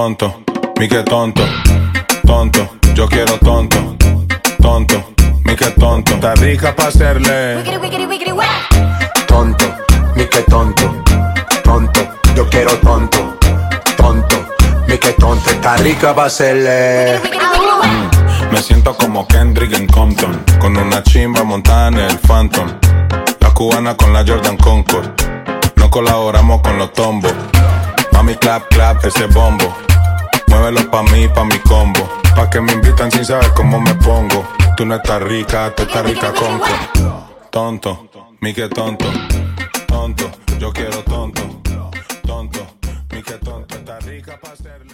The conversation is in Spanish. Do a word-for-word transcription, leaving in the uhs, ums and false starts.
tonto, mi que tonto, tonto, yo quiero tonto, tonto, mi que tonto. Está rica pa' hacerle Wiggity, wiggity, wiggity, wah. Tonto, mi que tonto, tonto, yo quiero tonto, tonto, mi que tonto. Está rica pa' hacerle. Wiggity, wiggity, wah. Me siento como Kendrick en Compton, con una chimba montada en el Phantom. La cubana con la Jordan Concord, no colaboramos con los tombos. Mami clap clap ese bombo, muévelo pa' mí, pa' mi combo. Pa' que me invitan sin saber cómo me pongo. Tú no estás rica, tú estás rica con tonto, mi que tonto, tonto, yo quiero tonto, tonto, mi que tonto. Está rica pa' hacerle